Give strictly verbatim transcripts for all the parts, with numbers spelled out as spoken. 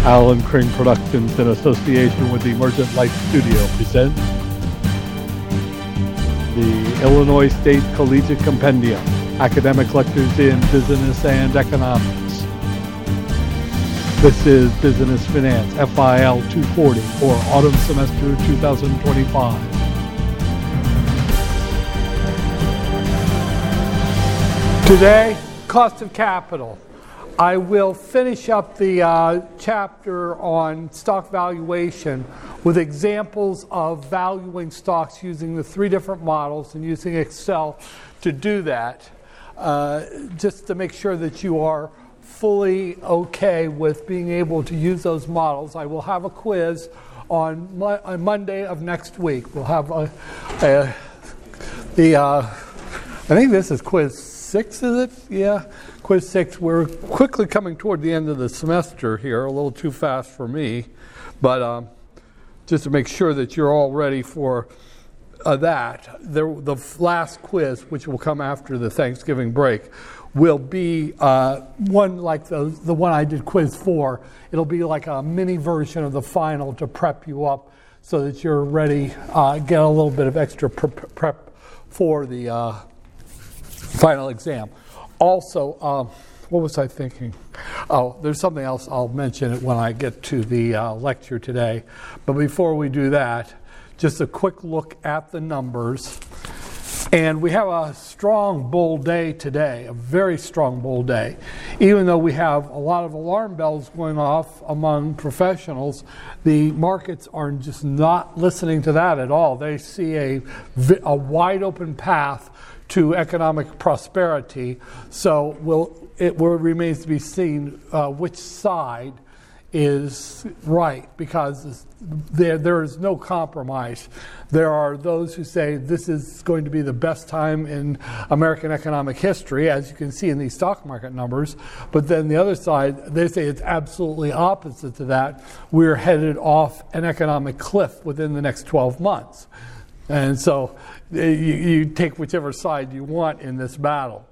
Alan Crane Productions, in association with the Emergent Light Studio, presents the Illinois State Collegiate Compendium, Academic Lectures in Business and Economics. This is Business Finance, F I L two forty, for Autumn Semester twenty twenty-five. Today, cost of capital. I will finish up the uh, chapter on stock valuation with examples of valuing stocks using the three different models and using Excel to do that, uh, just to make sure that you are fully okay with being able to use those models. I will have a quiz on, Mo- on Monday of next week. We'll have a, a, the, uh, I think this is quiz six, is it? Yeah. Quiz six. We're quickly coming toward the end of the semester here, a little too fast for me, but um, just to make sure that you're all ready for uh, that. The, the last quiz, which will come after the Thanksgiving break, will be uh, one like the, the one I did quiz four. It'll be like a mini version of the final to prep you up so that you're ready, uh, get a little bit of extra prep, prep for the uh, final exam. Also, um, what was I thinking? Oh, there's something else. I'll mention it when I get to the uh, lecture today. But before we do that, just a quick look at the numbers. And we have a strong bull day today, a very strong bull day. Even though we have a lot of alarm bells going off among professionals, the markets are just not listening to that at all. They see a, a wide open path to economic prosperity. So we'll, it will, remains to be seen uh, which side is right, because there there is no compromise. There are those who say this is going to be the best time in American economic history, as you can see in these stock market numbers. But then the other side, they say it's absolutely opposite to that. We're headed off an economic cliff within the next twelve months. And so you, you take whichever side you want in this battle.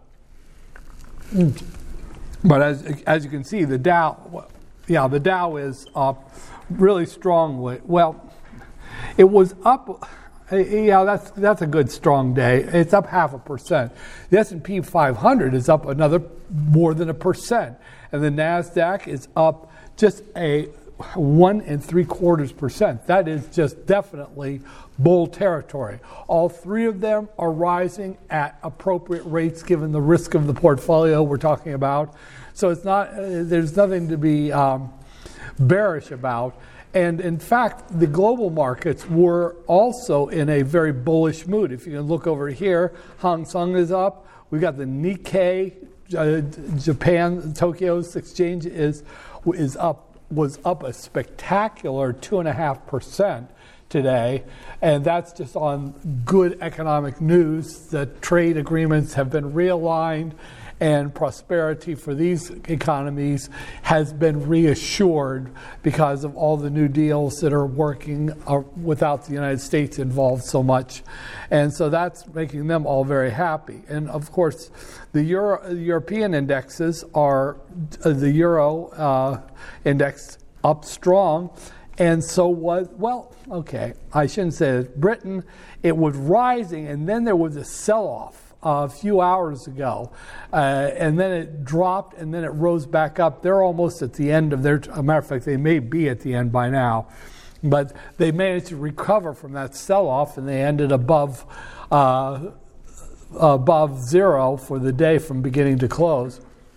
But as as you can see, the Dow, yeah, the Dow is up really strongly. Well, it was up. Yeah, that's that's a good strong day. It's up half a percent. The S and P five hundred is up another more than a percent, and the Nasdaq is up just a one and three quarters percent. That is just definitely bull territory. All three of them are rising at appropriate rates given the risk of the portfolio we're talking about. So it's not. Uh, there's nothing to be um, bearish about. And in fact, the global markets were also in a very bullish mood. If you can look over here, Hang Seng is up. We've got the Nikkei, uh, Japan, Tokyo's exchange is is up. was up a spectacular two and a half percent today, and that's just on good economic news that trade agreements have been realigned and prosperity for these economies has been reassured because of all the new deals that are working uh, without the United States involved so much. And so that's making them all very happy. And of course, the Euro, European indexes are, uh, the Euro uh, index up strong. And so was, well, okay, I shouldn't say it. Britain, it was rising, and then there was a sell-off a few hours ago, uh, and then it dropped, and then it rose back up. They're almost at the end of their, as a matter of fact, they may be at the end by now, but they managed to recover from that sell-off, and they ended above uh, above zero for the day from beginning to close.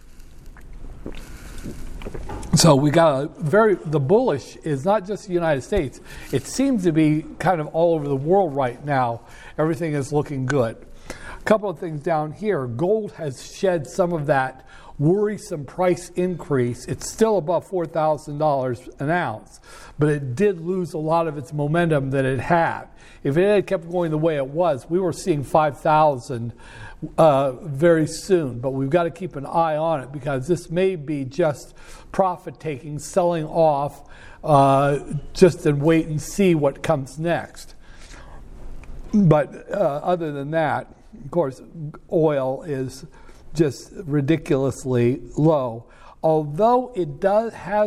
So we got a very, the bullish is not just the United States. It seems to be kind of all over the world right now. Everything is looking good. A couple of things down here. Gold has shed some of that worrisome price increase. It's still above four thousand dollars an ounce, but it did lose a lot of its momentum that it had. If it had kept going the way it was, we were seeing five thousand uh, very soon, but we've got to keep an eye on it because this may be just profit-taking, selling off, uh, just and wait and see what comes next. But uh, other than that, of course, oil is just ridiculously low. Although it does has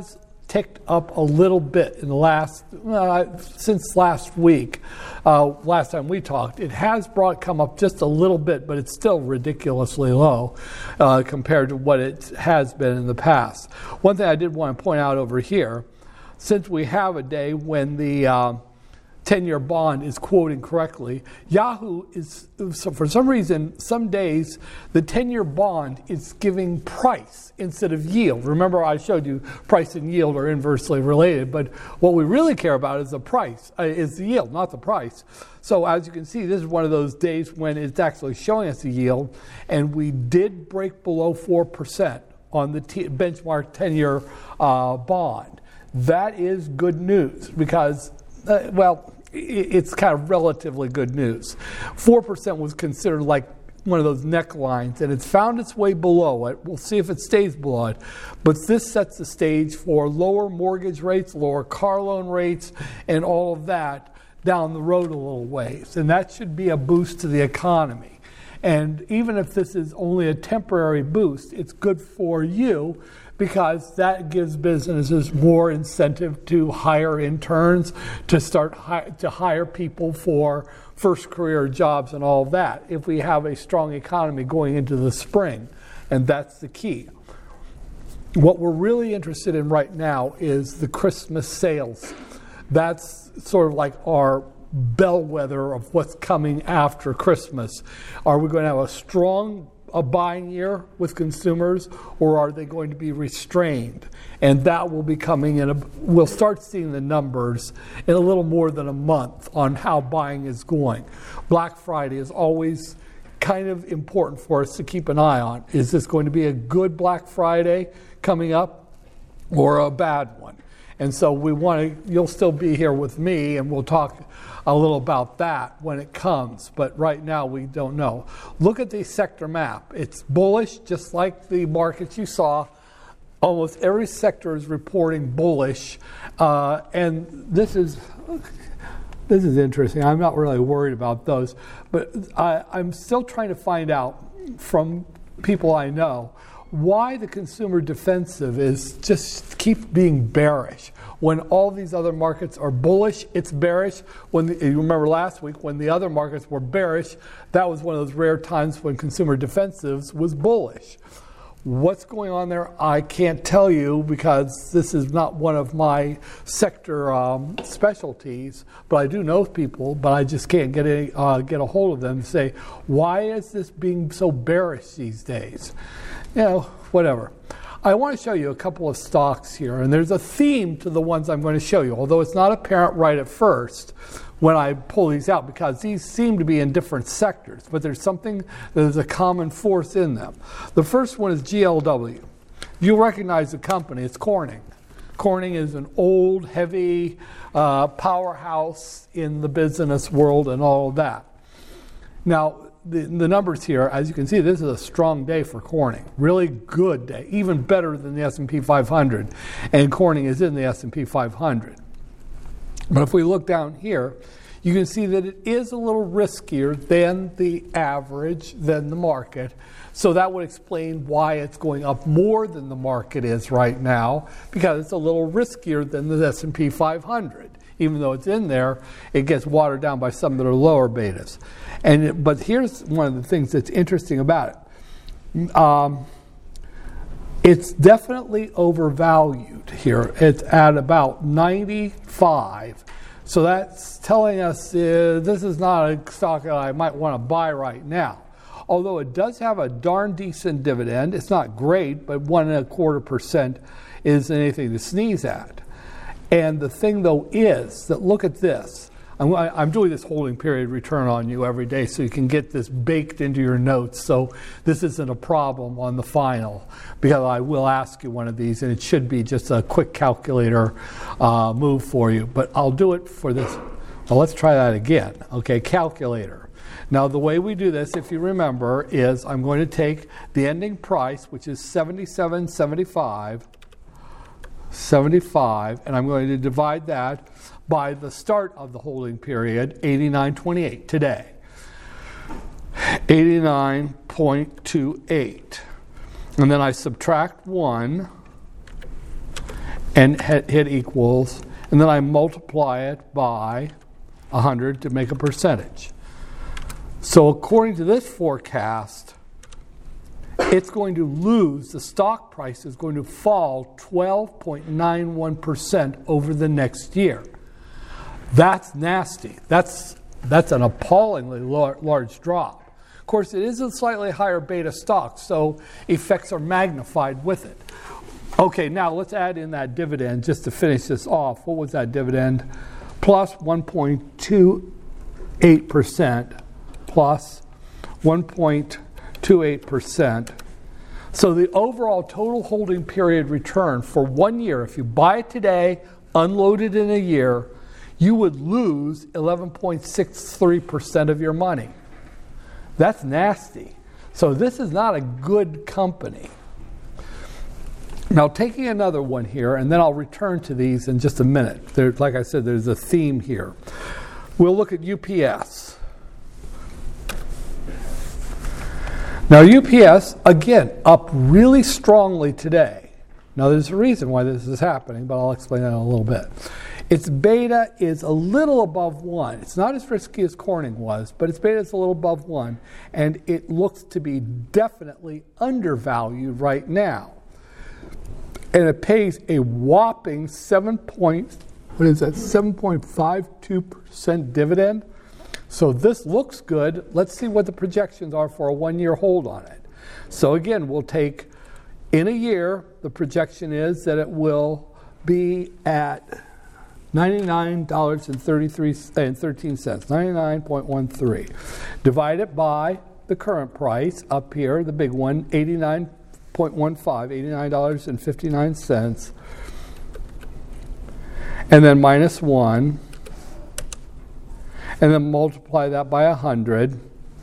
ticked up a little bit in the last, uh, since last week, uh, last time we talked. It has brought come up just a little bit, but it's still ridiculously low uh, compared to what it has been in the past. One thing I did want to point out over here, since we have a day when the uh, ten-year bond is quoting correctly, Yahoo is, so for some reason, some days, the ten-year bond is giving price instead of yield. Remember I showed you price and yield are inversely related, but what we really care about is the price, uh, is the yield, not the price. So as you can see, this is one of those days when it's actually showing us the yield, and we did break below four percent on the t- benchmark ten-year uh, bond. That is good news because, uh, well, it's kind of relatively good news. four percent was considered like one of those necklines, and it's found its way below it. We'll see if it stays below it. But this sets the stage for lower mortgage rates, lower car loan rates, and all of that down the road a little ways. And that should be a boost to the economy. And even if this is only a temporary boost, it's good for you, because that gives businesses more incentive to hire interns, to start hi- to hire people for first career jobs and all of that, if we have a strong economy going into the spring. And that's the key. What we're really interested in right now is the Christmas sales. That's sort of like our bellwether of what's coming after Christmas. Are we going to have a strong a buying year with consumers, or are they going to be restrained? And that will be coming in. A, we'll start seeing the numbers in a little more than a month on how buying is going. Black Friday is always kind of important for us to keep an eye on. Is this going to be a good Black Friday coming up, or a bad one? And so we want to, you'll still be here with me, and we'll talk a little about that when it comes. But right now we don't know. Look at the sector map. It's bullish, just like the markets you saw. Almost every sector is reporting bullish. Uh, and this is this is interesting. I'm not really worried about those. But I, I'm still trying to find out from people I know why the consumer defensive is just keep being bearish. When all these other markets are bullish, it's bearish. When the, you remember last week, when the other markets were bearish, that was one of those rare times when consumer defensives was bullish. What's going on there, I can't tell you, because this is not one of my sector um, specialties, but I do know people, but I just can't get a, uh, get a hold of them to say, why is this being so bearish these days? You know, whatever. I want to show you a couple of stocks here, and there's a theme to the ones I'm going to show you, although it's not apparent right at first when I pull these out, because these seem to be in different sectors, but there's something, there's a common force in them. The first one is G L W. You'll recognize the company. It's Corning. Corning is an old, heavy uh, powerhouse in the business world and all of that. Now, The, the numbers here, as you can see, this is a strong day for Corning. Really good day, even better than the S and P five hundred. And Corning is in the S and P five hundred. But if we look down here, you can see that it is a little riskier than the average, than the market. So that would explain why it's going up more than the market is right now, because it's a little riskier than the S and P five hundred. Even though it's in there, it gets watered down by some that are lower betas. And it, but here's one of the things that's interesting about it. Um, it's definitely overvalued here. It's at about ninety-five. So that's telling us uh, this is not a stock that I might want to buy right now. Although it does have a darn decent dividend. It's not great, but one and a quarter percent isn't anything to sneeze at. And the thing, though, is that look at this. I'm, I'm doing this holding period return on you every day so you can get this baked into your notes. So this isn't a problem on the final, because I will ask you one of these, and it should be just a quick calculator uh, move for you. But I'll do it for this. Well, let's try that again. Okay, calculator. Now, the way we do this, if you remember, is I'm going to take the ending price, which is seventy-seven seventy-five. seventy-five, and I'm going to divide that by the start of the holding period, eighty-nine twenty-eight, today. eighty-nine point two eight. And then I subtract one, and hit, hit equals, and then I multiply it by one hundred to make a percentage. So according to this forecast, it's going to lose, the stock price is going to fall twelve point nine one percent over the next year. That's nasty. That's, that's an appallingly lar- large drop. Of course, it is a slightly higher beta stock, so effects are magnified with it. Okay, now let's add in that dividend just to finish this off. What was that dividend? Plus one point two eight percent, plus one point two eight percent. So the overall total holding period return for one year, if you buy it today, unload it in a year, you would lose eleven point six three percent of your money. That's nasty. So this is not a good company. Now, taking another one here, and then I'll return to these in just a minute. There, like I said, there's a theme here. We'll look at U P S. Now, U P S, again, up really strongly today. Now, there's a reason why this is happening, but I'll explain that in a little bit. Its beta is a little above one. It's not as risky as Corning was, but its beta is a little above one, and it looks to be definitely undervalued right now. And it pays a whopping seven point, what is that, seven point five two percent dividend. So this looks good. Let's see what the projections are for a one-year hold on it. So again, we'll take, in a year, the projection is that it will be at ninety-nine dollars and thirteen cents, ninety-nine point one three. Divide it by the current price up here, the big one, eighty-nine point one five, eighty-nine dollars and fifty-nine cents. And then minus one. And then multiply that by one hundred.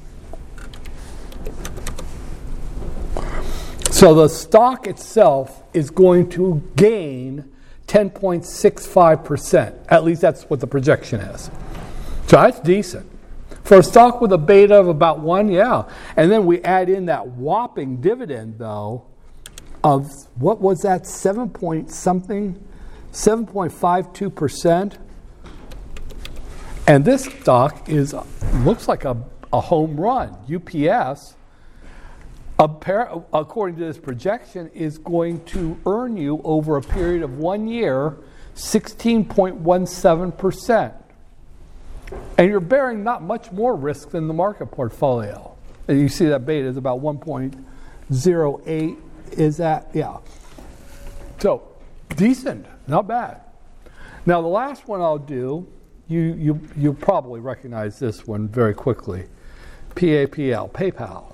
So the stock itself is going to gain ten point six five percent. At least that's what the projection is. So that's decent. For a stock with a beta of about one, yeah. And then we add in that whopping dividend, though, of, what was that, seven point something? seven point five two percent. And this stock is looks like a, a home run. U P S, according to this projection, is going to earn you over a period of one year sixteen point one seven percent. And you're bearing not much more risk than the market portfolio. And you see that beta is about one point zero eight. Is that? Yeah. So, decent. Not bad. Now, the last one I'll do, you, you, you'll probably recognize this one very quickly. P A P L, PayPal.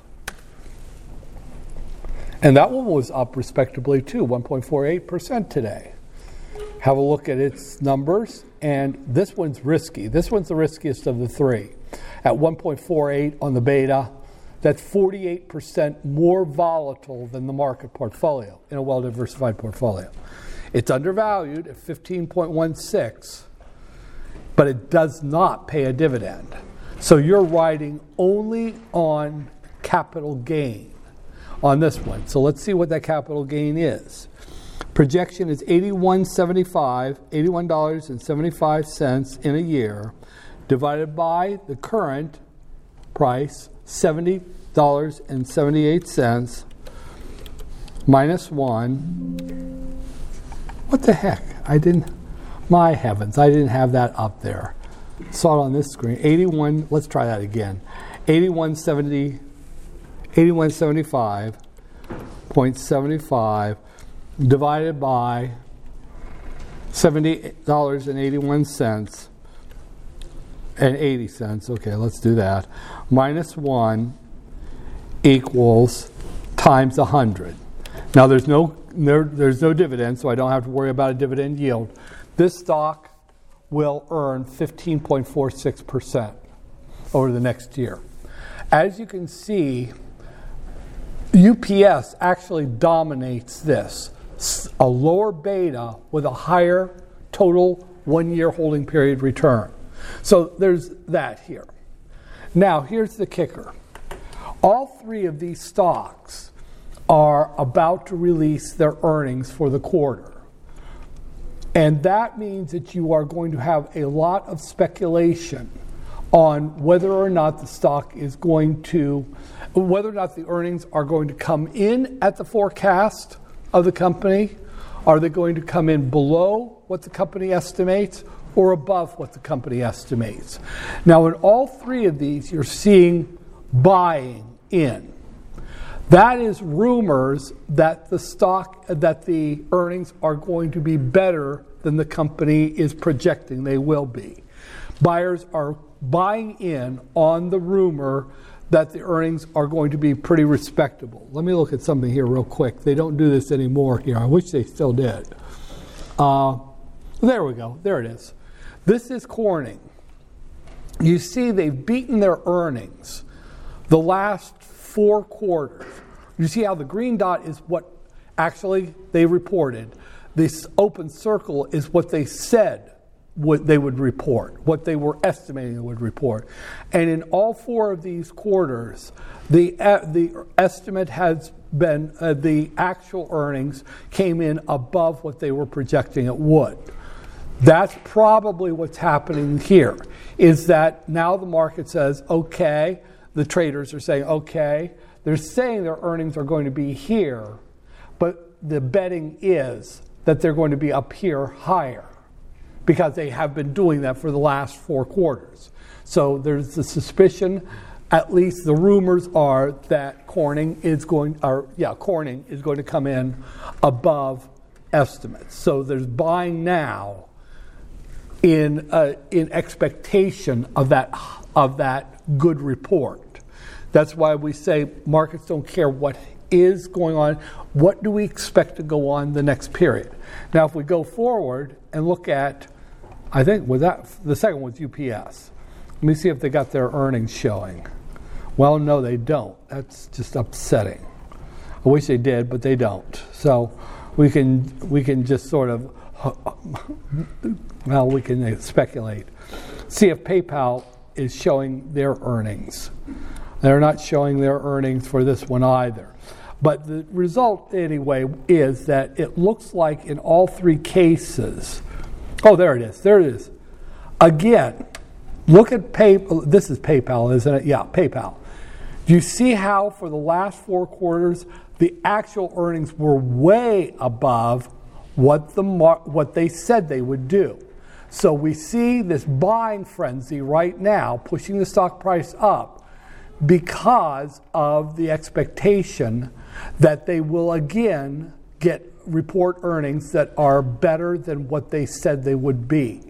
And that one was up respectably too, one point four eight percent today. Have a look at its numbers, and this one's risky. This one's the riskiest of the three. At one point four eight on the beta, that's forty-eight percent more volatile than the market portfolio in a well-diversified portfolio. It's undervalued at fifteen point one six, but it does not pay a dividend. So you're riding only on capital gain on this one. So let's see what that capital gain is. Projection is eighty-one seventy-five, eighty-one dollars and seventy-five cents in a year, divided by the current price, seventy dollars and seventy-eight cents, minus one. What the heck? I didn't, my heavens, I didn't have that up there. Saw it on this screen. eighty-one, let's try that again. eighty-one seventy, eighty-one seventy-five point seven five divided by seventy dollars and eighty-one cents and eighty cents. Okay, let's do that. Minus one equals times one hundred. Now there's no there, there's no dividend, so I don't have to worry about a dividend yield. This stock will earn fifteen point four six percent over the next year. As you can see, U P S actually dominates this. A lower beta with a higher total one-year holding period return. So there's that here. Now, here's the kicker. All three of these stocks are about to release their earnings for the quarter. And that means that you are going to have a lot of speculation on whether or not the stock is going to, whether or not the earnings are going to come in at the forecast of the company. Are they going to come in below what the company estimates or above what the company estimates? Now, in all three of these, you're seeing buying in. That is rumors that the stock, that the earnings are going to be better than the company is projecting they will be. Buyers are buying in on the rumor that the earnings are going to be pretty respectable. Let me look at something here real quick. They don't do this anymore here. I wish they still did. Uh, there we go. There it is. This is Corning. You see they've beaten their earnings the last four quarters. You see how the green dot is what actually they reported. This open circle is what they said what they would report, what they were estimating they would report. And in all four of these quarters, the uh, the estimate has been, uh, the actual earnings came in above what they were projecting it would. That's probably what's happening here, is that now the market says, okay, the traders are saying, okay, they're saying their earnings are going to be here, but the betting is that they're going to be up here higher, because they have been doing that for the last four quarters. So there's the suspicion, at least the rumors are, that Corning is going, or yeah, Corning is going to come in above estimates. So there's buying now in uh, in expectation of that of that good report. That's why we say markets don't care what is going on. What do we expect to go on the next period? Now, if we go forward and look at, I think was that the second was U P S. Let me see if they got their earnings showing. Well, no, they don't. That's just upsetting. I wish they did, but they don't. So we can we can just sort of, well, we can speculate. See if PayPal is showing their earnings. They're not showing their earnings for this one either. But the result, anyway, is that it looks like in all three cases, oh, there it is. There it is. Again, look at PayPal. This is PayPal, isn't it? Yeah, PayPal. Do you see how for the last four quarters, the actual earnings were way above what the mar- what they said they would do? So we see this buying frenzy right now pushing the stock price up because of the expectation that they will again get report earnings that are better than what they said they would be.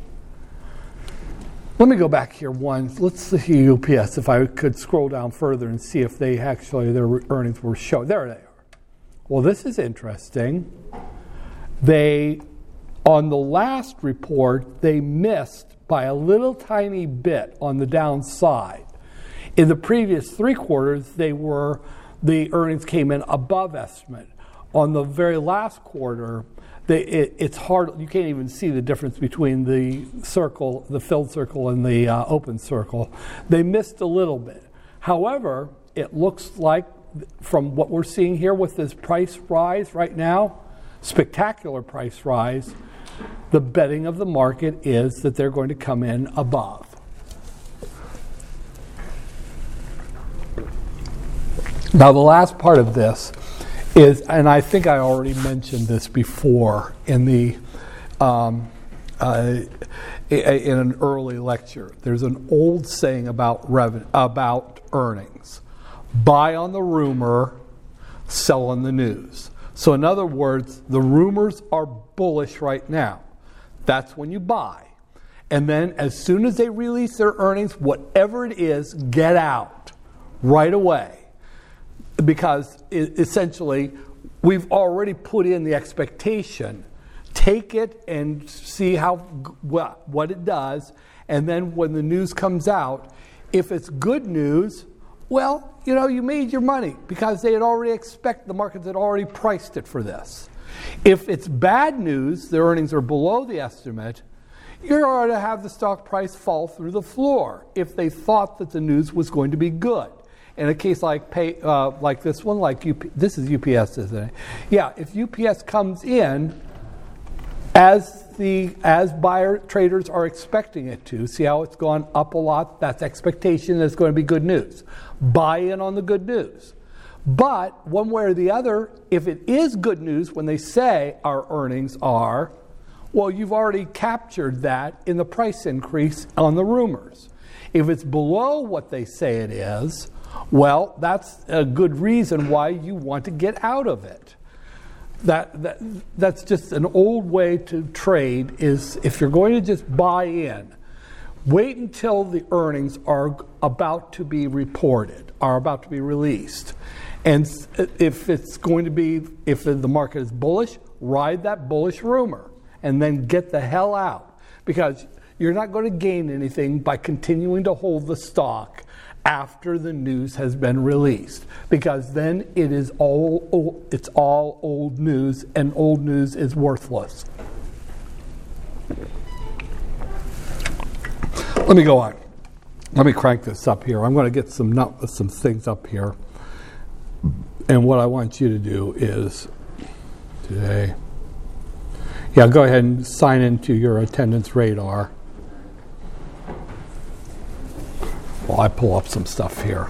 Let me go back here one. Let's see U P S, if I could scroll down further and see if they actually, their earnings were shown. There they are. Well, this is interesting. They, on the last report, they missed by a little tiny bit on the downside. In the previous three quarters, they were, the earnings came in above estimate. On the very last quarter, they, it, it's hard, you can't even see the difference between the circle, the filled circle and the uh, open circle. They missed a little bit. However, it looks like from what we're seeing here with this price rise right now, spectacular price rise, the betting of the market is that they're going to come in above. Now, the last part of this is, and I think I already mentioned this before in the um, uh, in an early lecture. There's an old saying about revenue, about earnings: buy on the rumor, sell on the news. So, in other words, the rumors are bullish right now. That's when you buy, and then as soon as they release their earnings, whatever it is, get out right away. Because it, essentially, we've already put in the expectation. Take it and see how what, what it does, and then when the news comes out, if it's good news, well, you know, you made your money because they had already expect the markets had already priced it for this. If it's bad news, the earnings are below the estimate, you're going to have the stock price fall through the floor if they thought that the news was going to be good. In a case like pay, uh, like this one, like U P, this is U P S, isn't it? Yeah, if U P S comes in as the as buyer traders are expecting it to. See how it's gone up a lot? That's expectation that it's going to be good news. Buy in on the good news. But one way or the other, if it is good news when they say our earnings are, well, you've already captured that in the price increase on the rumors. If it's below what they say it is, well, that's a good reason why you want to get out of it. That, that that's just an old way to trade. Is if you're going to just buy in, wait until the earnings are about to be reported, are about to be released. And if it's going to be, if the market is bullish, ride that bullish rumor and then get the hell out, because you're not going to gain anything by continuing to hold the stock after the news has been released, because then it is all it's all old news, and old news is worthless. Let me go on. Let me crank this up here. I'm going to get some some things up here, and what I want you to do is today. Yeah, go ahead and sign into your attendance radar. While I pull up some stuff here.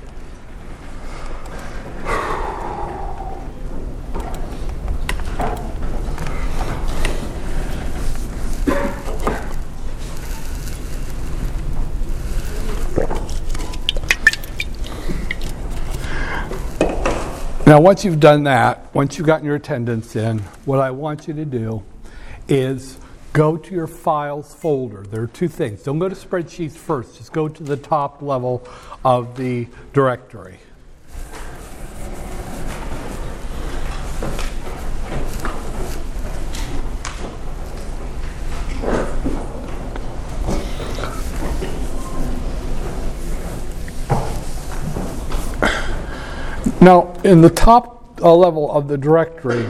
Now, once you've done that, once you've gotten your attendance in, what I want you to do is go to your files folder. There are two things. Don't go to spreadsheets first. Just go to the top level of the directory. Now, in the top uh, level of the directory,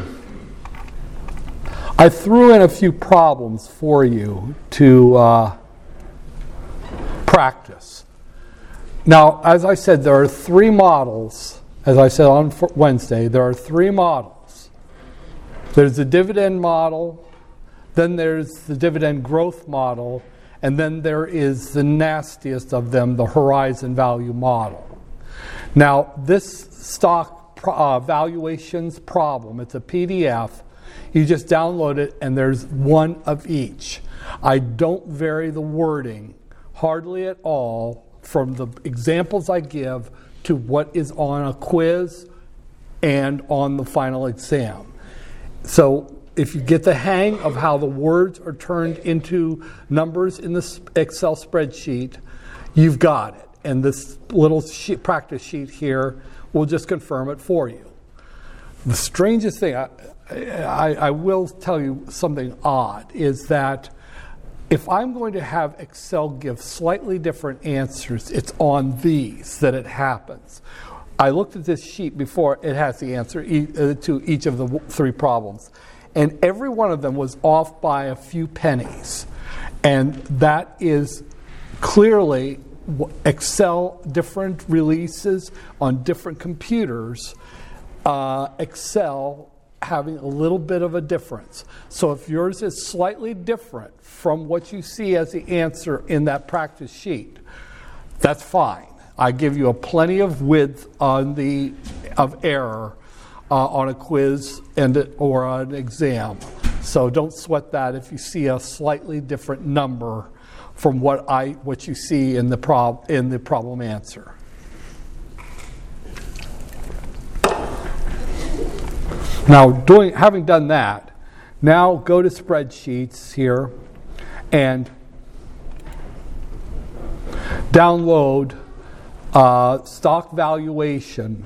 I threw in a few problems for you to uh, practice. Now, as I said, there are three models. As I said on Wednesday, there are three models. There's the dividend model, then there's the dividend growth model, and then there is the nastiest of them, the horizon value model. Now, this stock pro- uh, valuations problem, it's a P D F. You just download it, and there's one of each. I don't vary the wording hardly at all from the examples I give to what is on a quiz and on the final exam. So if you get the hang of how the words are turned into numbers in the Excel spreadsheet, you've got it. And this little sheet, practice sheet here will just confirm it for you. The strangest thing, I, I, I will tell you something odd, is that if I'm going to have Excel give slightly different answers, it's on these that it happens. I looked at this sheet before. It has the answer e- uh, to each of the w- three problems. And every one of them was off by a few pennies. And that is clearly Excel, different releases on different computers, uh, Excel having a little bit of a difference. So if yours is slightly different from what you see as the answer in that practice sheet, that's fine. I give you a plenty of width on the of error uh, on a quiz and or an exam. So don't sweat that if you see a slightly different number from what I what you see in the prob in the problem answer. Now, doing having done that, now go to spreadsheets here and download uh, stock valuation,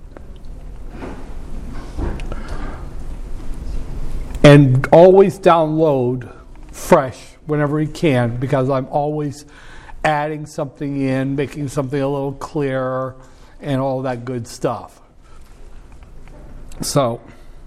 and always download fresh whenever you can, because I'm always adding something in, making something a little clearer, and all that good stuff. So,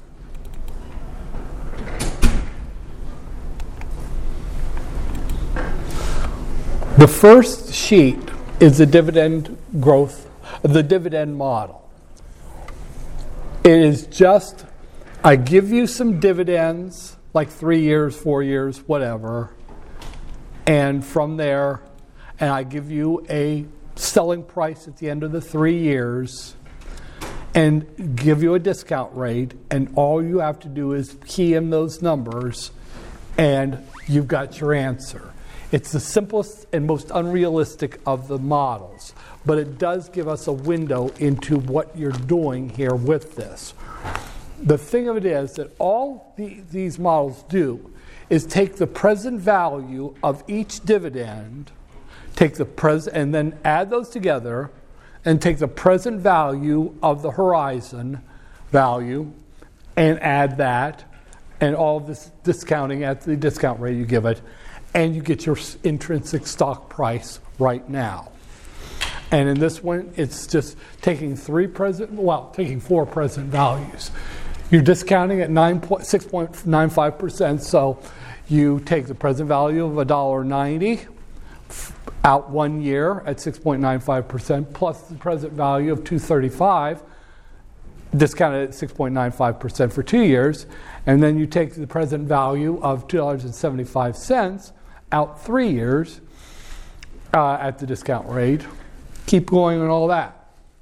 the first sheet is the dividend growth, the dividend model. It is just, I give you some dividends like three years, four years, whatever. And from there, and I give you a selling price at the end of the three years and give you a discount rate, and all you have to do is key in those numbers and you've got your answer. It's the simplest and most unrealistic of the models, but it does give us a window into what you're doing here with this. The thing of it is that all the, these models do is take the present value of each dividend, take the present, and then add those together, and take the present value of the horizon value, and add that, and all of this discounting at the discount rate you give it, and you get your intrinsic stock price right now. And in this one, it's just taking three present, well, taking four present values. You're discounting at six point nine five percent, so you take the present value of one dollar ninety out one year at six point nine five percent plus the present value of two dollars and thirty-five cents, discounted at six point nine five percent for two years, and then you take the present value of two dollars and seventy-five cents out three years uh, at the discount rate. Keep going and all that.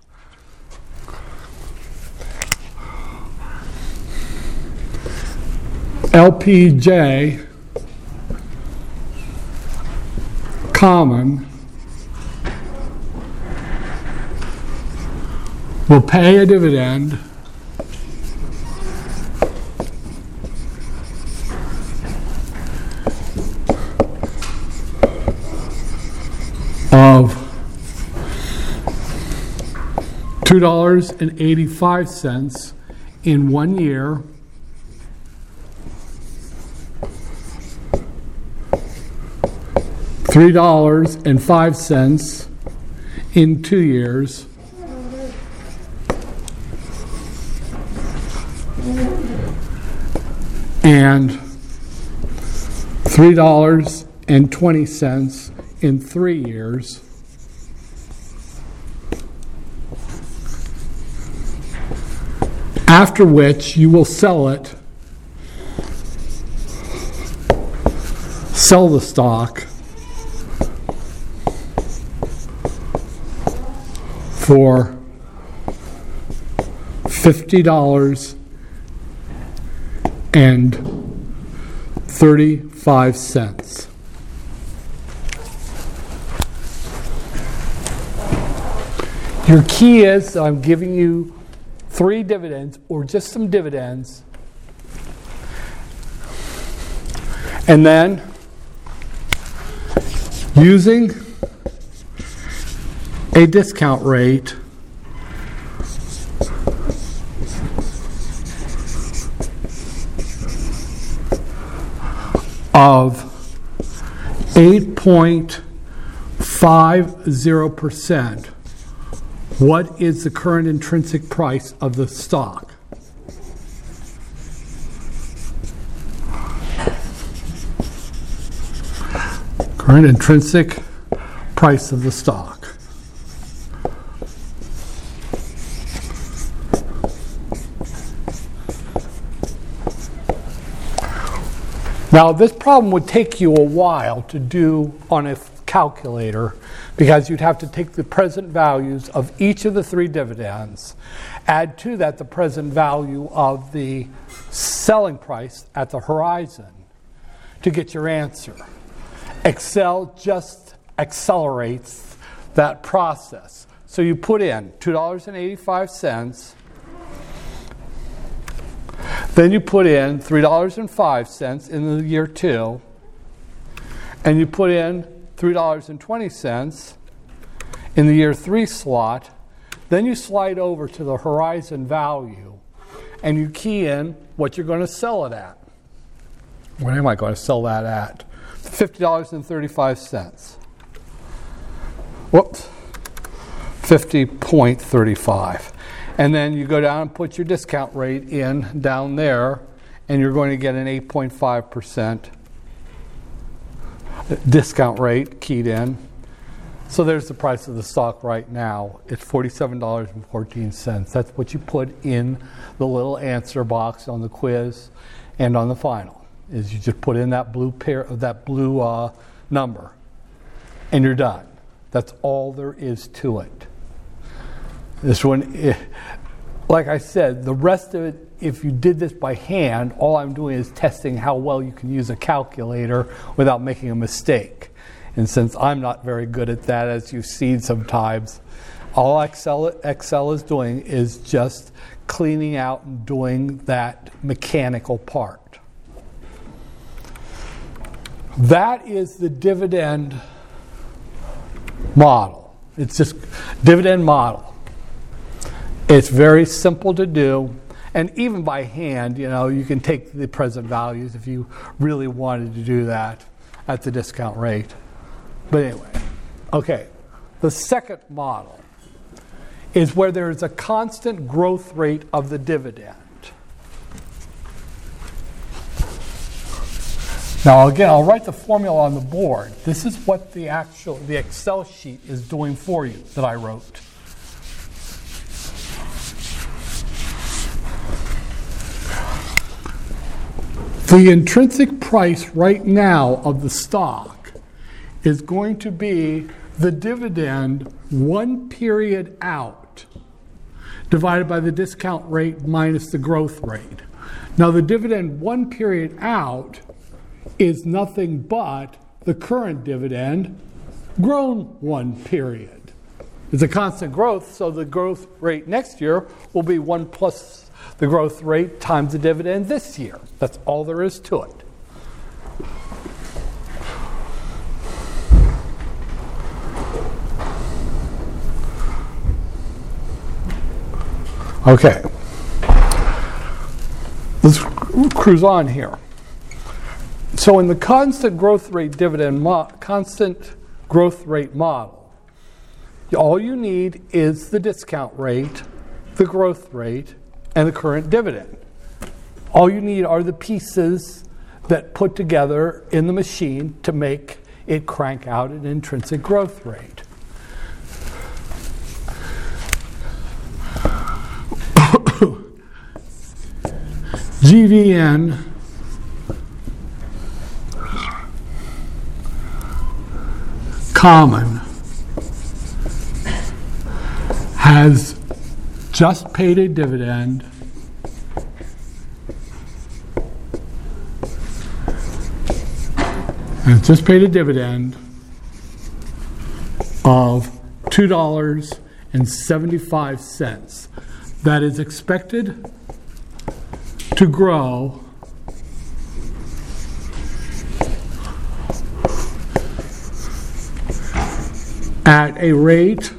L P J common will pay a dividend of two dollars and eighty-five cents in one year, three dollars and five cents in two years, and three dollars and twenty cents in three years. After which you will sell it, sell the stock for fifty dollars and thirty-five cents. Your key is I'm giving you three dividends or just some dividends, and then using a discount rate of eight point five zero percent. What is the current intrinsic price of the stock? Current intrinsic price of the stock. Now, this problem would take you a while to do on a calculator, because you'd have to take the present values of each of the three dividends, add to that the present value of the selling price at the horizon to get your answer. Excel just accelerates that process. So you put in two dollars and eighty-five cents, then you put in three dollars and five cents in the year two, and you put in three dollars and twenty cents in the year three slot. Then you slide over to the horizon value and you key in what you're going to sell it at. What am I going to sell that at? fifty dollars and thirty-five cents. Whoops. fifty point three five. And then you go down and put your discount rate in down there, and you're going to get an eight point five percent discount rate keyed in. So there's the price of the stock right now. It's forty-seven dollars and fourteen cents. That's what you put in the little answer box on the quiz and on the final. is you just put in that blue pair of that blue uh, number, and you're done. That's all there is to it. This one, eh, like I said, the rest of it, if you did this by hand, all I'm doing is testing how well you can use a calculator without making a mistake. And since I'm not very good at that, as you've seen sometimes, all Excel, Excel is doing is just cleaning out and doing that mechanical part. That is the dividend model. It's just dividend model. It's very simple to do, and even by hand, you know, you can take the present values if you really wanted to do that at the discount rate. But anyway, okay, the second model is where there is a constant growth rate of the dividend. Now again, I'll write the formula on the board. This is what the actual, the Excel sheet is doing for you that I wrote. The intrinsic price right now of the stock is going to be the dividend one period out divided by the discount rate minus the growth rate. Now the dividend one period out is nothing but the current dividend grown one period. It's a constant growth, so the growth rate next year will be one plus the growth rate times the dividend this year. That's all there is to it. Okay. Let's cruise on here. So in the constant growth rate dividend mo- constant growth rate model, all you need is the discount rate, the growth rate, and the current dividend. All you need are the pieces that put together in the machine to make it crank out an intrinsic growth rate. G V N common has just paid a dividend and just paid a dividend of two dollars and seventy-five cents. That is expected to grow at a rate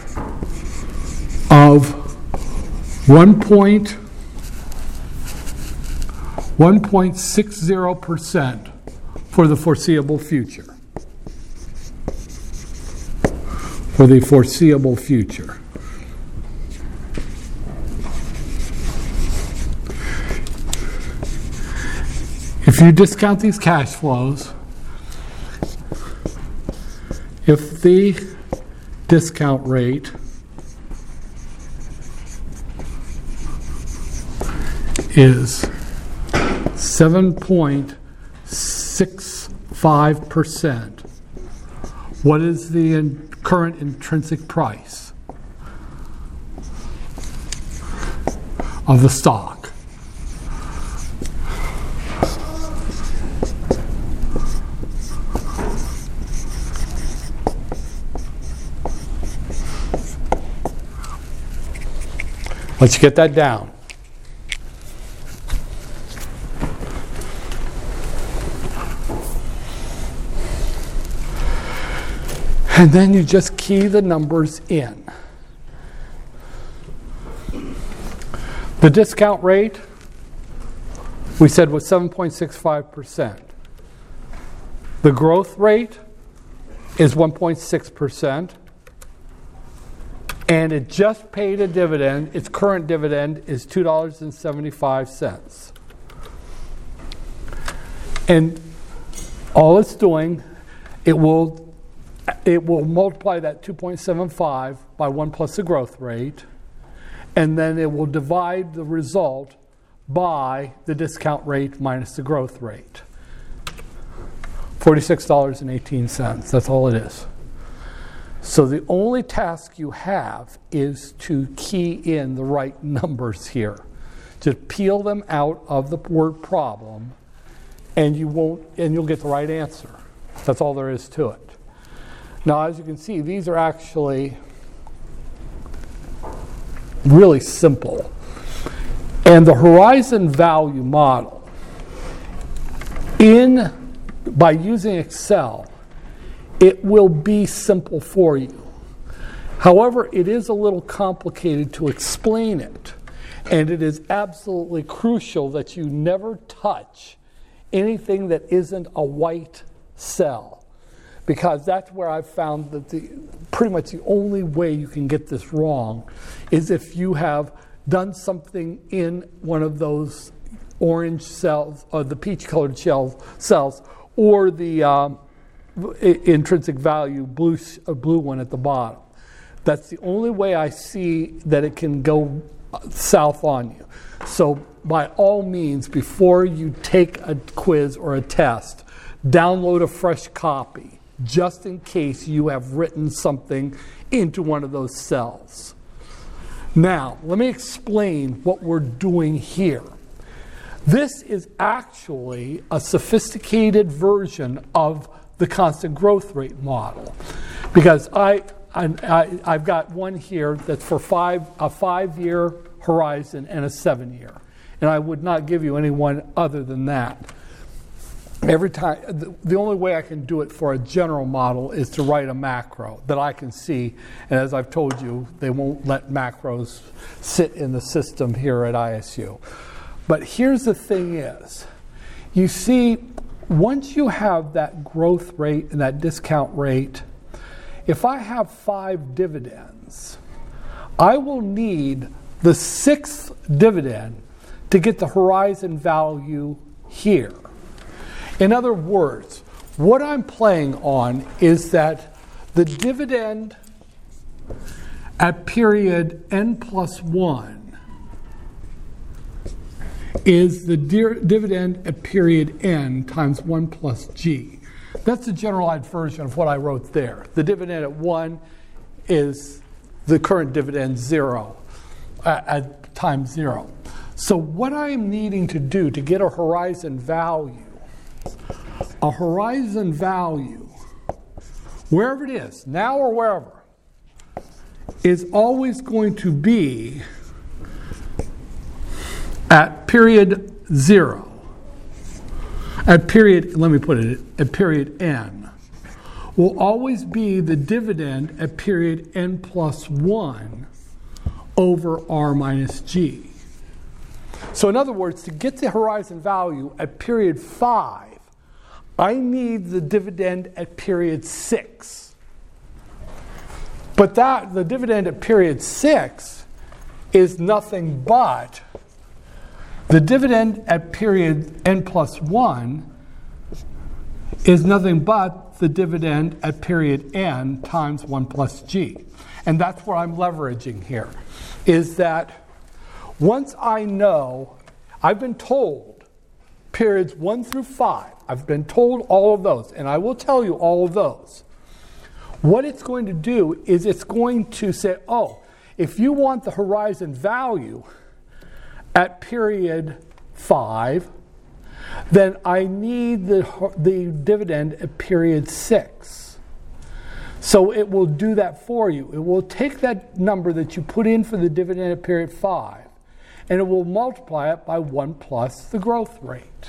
of one point six zero percent for the foreseeable future. For the foreseeable future. If you discount these cash flows, if the discount rate is seven point six five percent, what is the in current intrinsic price of the stock? Let's get that down. And then you just key the numbers in. The discount rate, we said, was seven point six five percent. The growth rate is one point six percent. And it just paid a dividend. Its current dividend is two dollars and seventy-five cents. And all it's doing, it will it will multiply that two point seven five by one plus the growth rate, and then it will divide the result by the discount rate minus the growth rate. forty-six dollars and eighteen cents, that's all it is. So the only task you have is to key in the right numbers here. Just peel them out of the word problem, and you won't, and you'll get the right answer. That's all there is to it. Now, as you can see, these are actually really simple. And the horizon value model, in by using Excel, it will be simple for you. However, it is a little complicated to explain it. And it is absolutely crucial that you never touch anything that isn't a white cell, because that's where I've found that the pretty much the only way you can get this wrong is if you have done something in one of those orange cells or the peach-colored cells, cells or the um, intrinsic value blue uh, blue one at the bottom. That's the only way I see that it can go south on you. So by all means, before you take a quiz or a test, download a fresh copy just in case you have written something into one of those cells. Now, let me explain what we're doing here. This is actually a sophisticated version of the constant growth rate model, because I I, I've got one here that's for five a five-year horizon and a seven-year, and I would not give you any one other than that. Every time, the, the only way I can do it for a general model is to write a macro that I can see, and as I've told you, they won't let macros sit in the system here at I S U. But here's the thing is, you see, once you have that growth rate and that discount rate, if I have five dividends, I will need the sixth dividend to get the horizon value here. In other words, what I'm playing on is that the dividend at period n plus one is the di- dividend at period n times one plus g. That's the generalized version of what I wrote there. The dividend at one is the current dividend zero, uh, at time zero. So what I'm needing to do to get a horizon value, a horizon value, wherever it is, now or wherever, is always going to be at period zero. At period, let me put it, at period n, will always be the dividend at period n plus one over r minus g. So in other words, to get the horizon value at period five, I need the dividend at period six. But that, the dividend at period six is nothing but the dividend at period n plus one is nothing but the dividend at period n times one plus g. And that's what I'm leveraging here, is that once I know, I've been told periods one through five, I've been told all of those, and I will tell you all of those. What it's going to do is it's going to say, oh, if you want the horizon value at period five, then I need the, the dividend at period six. So it will do that for you. It will take that number that you put in for the dividend at period five, and it will multiply it by one plus the growth rate.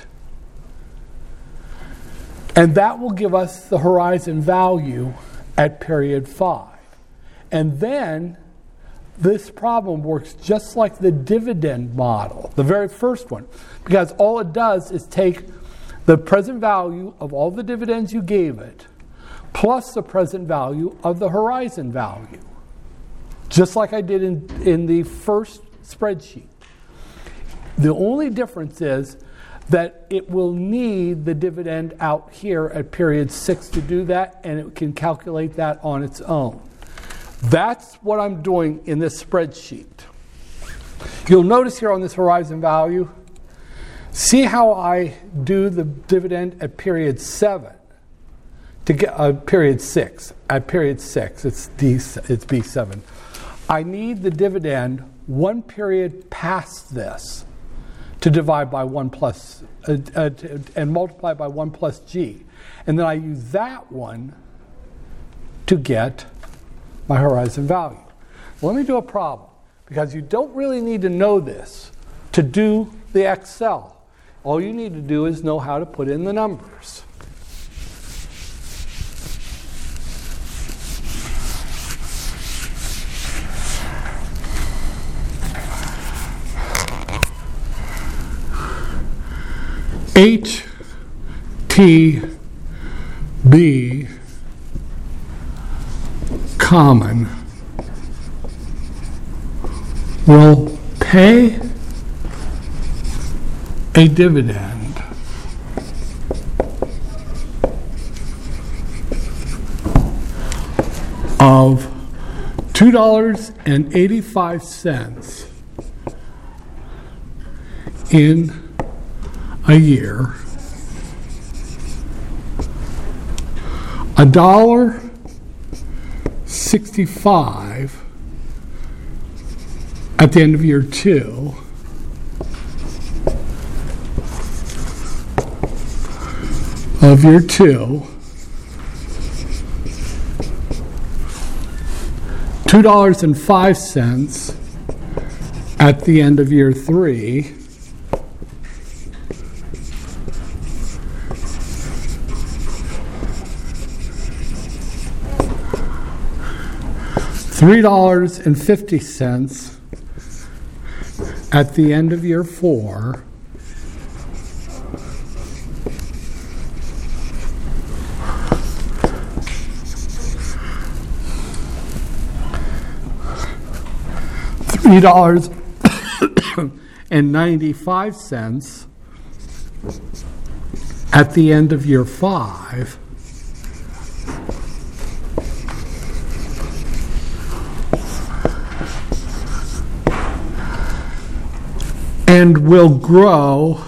And that will give us the horizon value at period five. And then this problem works just like the dividend model, the very first one, because all it does is take the present value of all the dividends you gave it plus the present value of the horizon value, just like I did in, in the first spreadsheet. The only difference is that it will need the dividend out here at period six to do that, and it can calculate that on its own. That's what I'm doing in this spreadsheet. You'll notice here on this horizon value, See how I do the dividend at period seven to get uh, period six. At period six, it's D, it's B seven. I need the dividend one period past this to divide by one plus uh, uh, and multiply by one plus G, and then I use that one to get my horizon value. Let me do a problem, because you don't really need to know this to do the Excel. All you need to do is know how to put in the numbers. H T B common will pay a dividend of two dollars and eighty-five cents in a year, a dollar sixty-five at the end of year two, of year two, two dollars and five cents at the end of year three, three dollars and fifty cents at the end of year four, three dollars and ninety-five cents at the end of year five, and will grow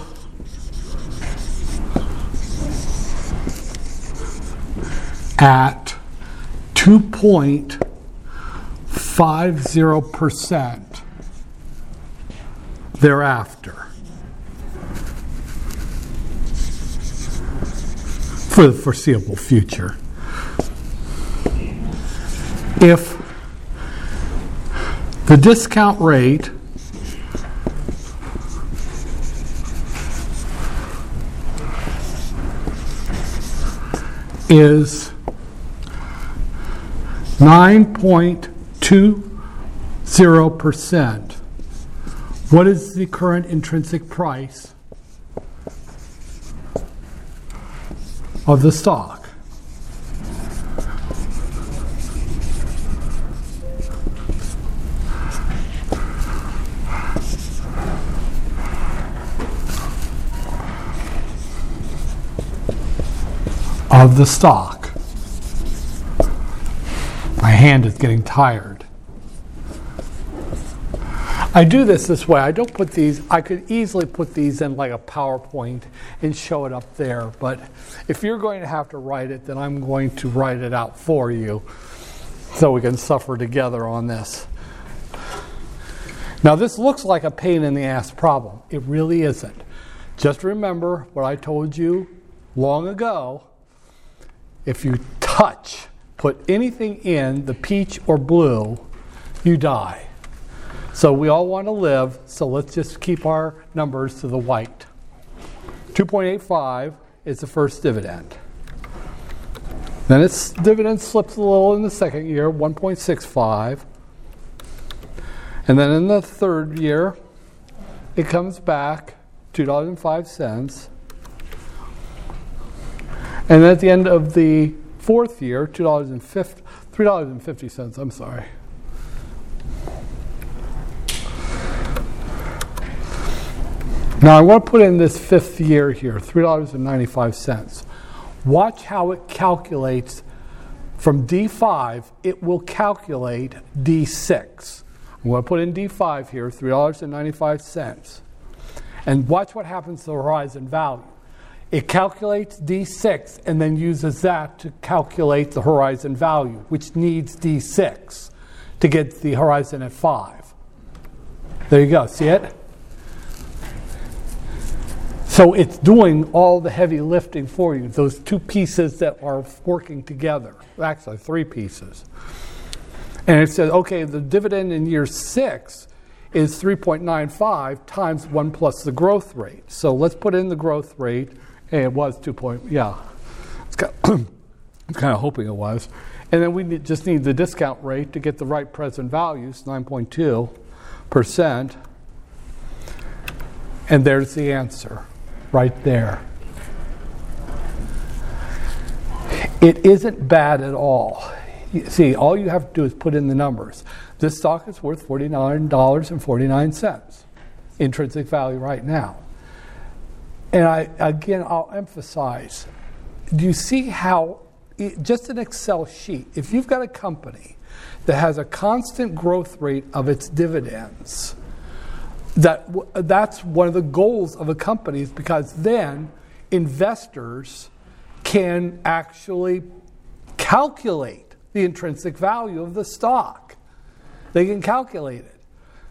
at two point five zero percent thereafter for the foreseeable future. If the discount rate is nine point two zero percent, what is the current intrinsic price of the stock? Of the stock. My hand is getting tired. I do this this way. I don't put these, I could easily put these in like a PowerPoint and show it up there, but if you're going to have to write it, then I'm going to write it out for you so we can suffer together on this. Now this looks like a pain in the ass problem. It really isn't. Just remember what I told you long ago. If you touch, put anything in the peach or blue, you die. So we all want to live, so let's just keep our numbers to the white. two point eight five is the first dividend. Then its dividend slips a little in the second year, one point six five. And then in the third year, it comes back, two dollars and five cents. And then at the end of the fourth year, two dollars and fifty, three dollars and fifty cents, I'm sorry. Now I want to put in this fifth year here, three dollars and ninety-five cents. Watch how it calculates from D five, it will calculate D six. I'm going to put in D five here, three dollars and ninety-five cents. And watch what happens to the horizon value. It calculates D six and then uses that to calculate the horizon value, which needs D six to get the horizon at five. There you go. See it? So it's doing all the heavy lifting for you, those two pieces that are working together. Actually, three pieces. And it says, okay, the dividend in year six is three point nine five times one plus the growth rate. So let's put in the growth rate. And it was two point, yeah. It's got, I'm kind of hoping it was. And then we need, just need the discount rate to get the right present values, nine point two percent. And there's the answer right there. It isn't bad at all. You see, all you have to do is put in the numbers. This stock is worth forty-nine dollars and forty-nine cents, intrinsic value right now. And I, again, I'll emphasize, do you see how, it, just an Excel sheet, if you've got a company that has a constant growth rate of its dividends, that that's one of the goals of a company, is because then investors can actually calculate the intrinsic value of the stock. They can calculate it.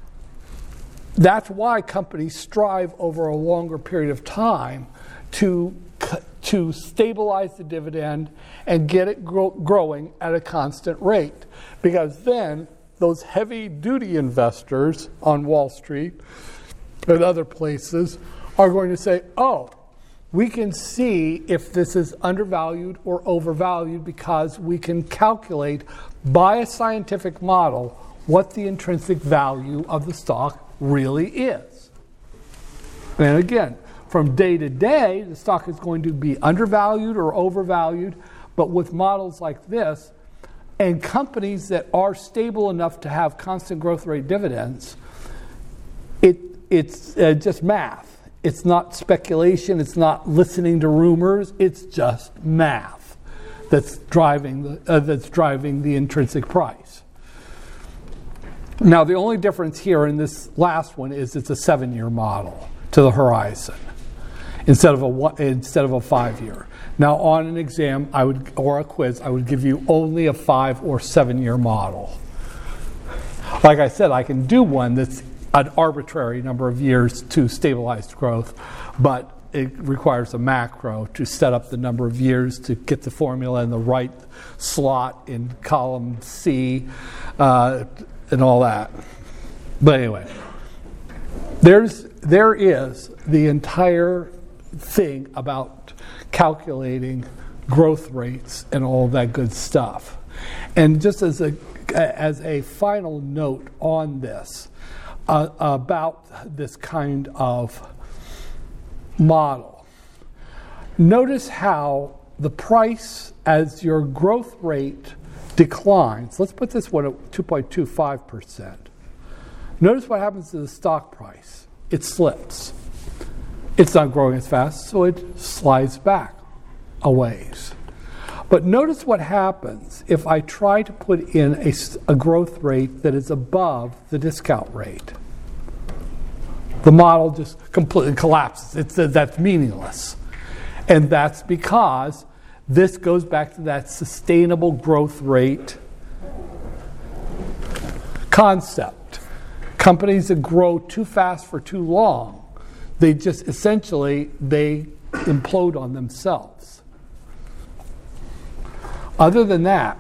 That's why companies strive over a longer period of time to, to stabilize the dividend and get it grow, growing at a constant rate. Because then those heavy-duty investors on Wall Street and other places are going to say, oh, we can see if this is undervalued or overvalued because we can calculate by a scientific model what the intrinsic value of the stock really is. And again, from day to day, the stock is going to be undervalued or overvalued, but with models like this, and companies that are stable enough to have constant growth rate dividends, it it's uh, just math. It's not speculation. It's not listening to rumors. It's just math that's driving the uh, that's driving the intrinsic price. Now, the only difference here in this last one is it's a seven-year model to the horizon instead of a one, instead of a five-year. Now, on an exam, I would or a quiz, I would give you only a five or seven-year model. Like I said, I can do one that's an arbitrary number of years to stabilized growth, but it requires a macro to set up the number of years to get the formula in the right slot in column C. Uh, and all that. But anyway, there's there is the entire thing about calculating growth rates and all that good stuff. And just as a as a final note on this, uh, about this kind of model, notice how the price as your growth rate declines. Let's put this one at two point two five percent. Notice what happens to the stock price. It slips. It's not growing as fast, so it slides back a ways. But notice what happens if I try to put in a, a growth rate that is above the discount rate. The model just completely collapses. It's, that's meaningless. And that's because this goes back to that sustainable growth rate concept. Companies that grow too fast for too long, they just essentially, they implode on themselves. Other than that,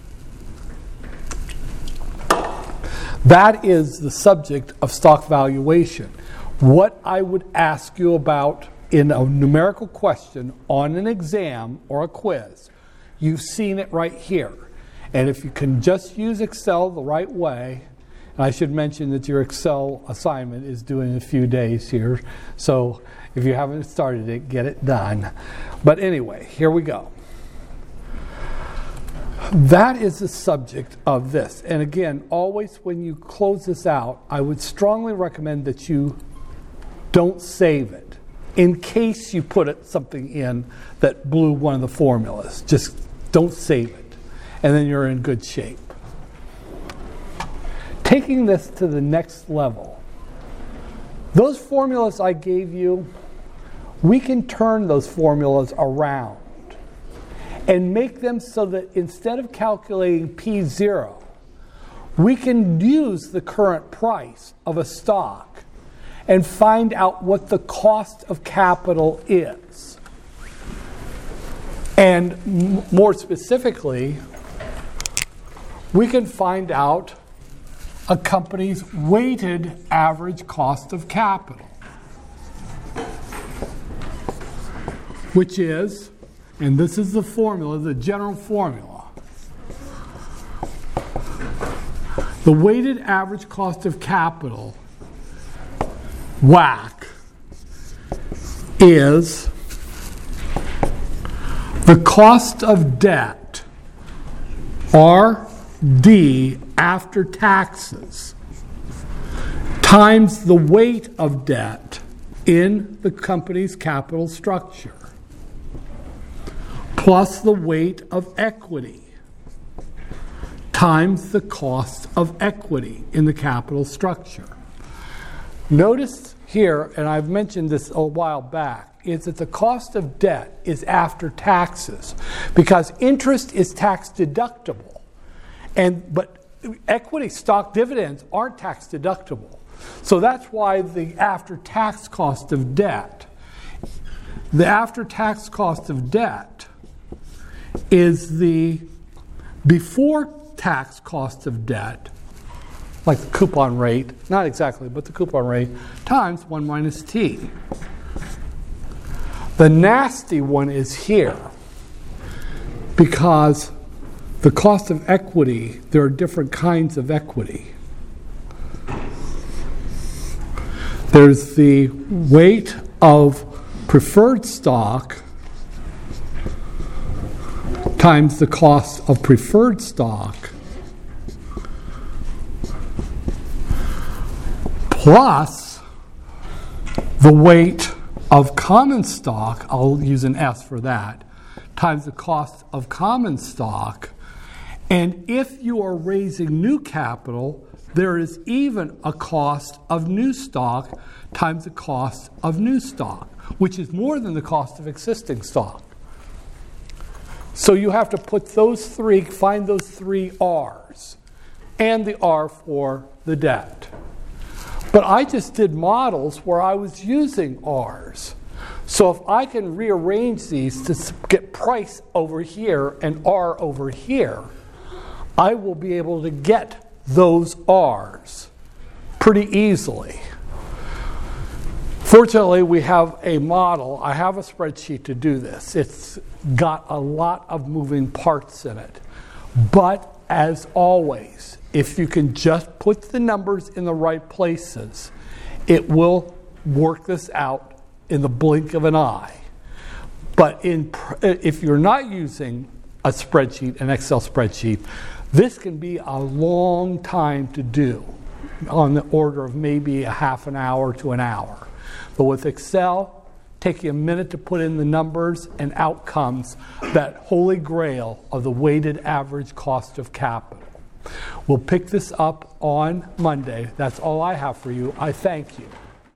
that is the subject of stock valuation. What I would ask you about in a numerical question on an exam or a quiz, you've seen it right here. And if you can just use Excel the right way, and I should mention that your Excel assignment is due in a few days here, so if you haven't started it, get it done. But anyway, here we go. That is the subject of this. And again, always when you close this out, I would strongly recommend that you don't save it in case you put it, something in that blew one of the formulas. Just don't save it, and then you're in good shape. Taking this to the next level, Those formulas I gave you, we can turn those formulas around and make them so that instead of calculating P zero, we can use the current price of a stock and find out what the cost of capital is. And m- more specifically, we can find out a company's weighted average cost of capital, which is, and this is the formula, the general formula, the weighted average cost of capital, W A C, is the cost of debt, R D after taxes, times the weight of debt in the company's capital structure, plus the weight of equity, times the cost of equity in the capital structure. Notice here, and I've mentioned this a while back, is that the cost of debt is after taxes because interest is tax deductible, and but equity stock dividends aren't tax deductible. So that's why the after-tax cost of debt, the after-tax cost of debt is the before-tax cost of debt, like the coupon rate, not exactly, but the coupon rate, times one minus t. The nasty one is here because the cost of equity, there are different kinds of equity. There's the weight of preferred stock times the cost of preferred stock plus the weight of common stock, I'll use an S for that, times the cost of common stock. And if you are raising new capital, there is even a cost of new stock times the cost of new stock, which is more than the cost of existing stock. So you have to put those three, find those three R's, and the R for the debt. But I just did models where I was using R's. So if I can rearrange these to get price over here and R over here, I will be able to get those R's pretty easily. Fortunately, we have a model. I have a spreadsheet to do this. It's got a lot of moving parts in it. But as always, if you can just put the numbers in the right places, it will work this out in the blink of an eye. But in, if you're not using a spreadsheet, an Excel spreadsheet, this can be a long time to do, on the order of maybe a half an hour to an hour. But with Excel, take you a minute to put in the numbers, and out comes that holy grail of the weighted average cost of capital. We'll pick this up on Monday. That's all I have for you. I thank you.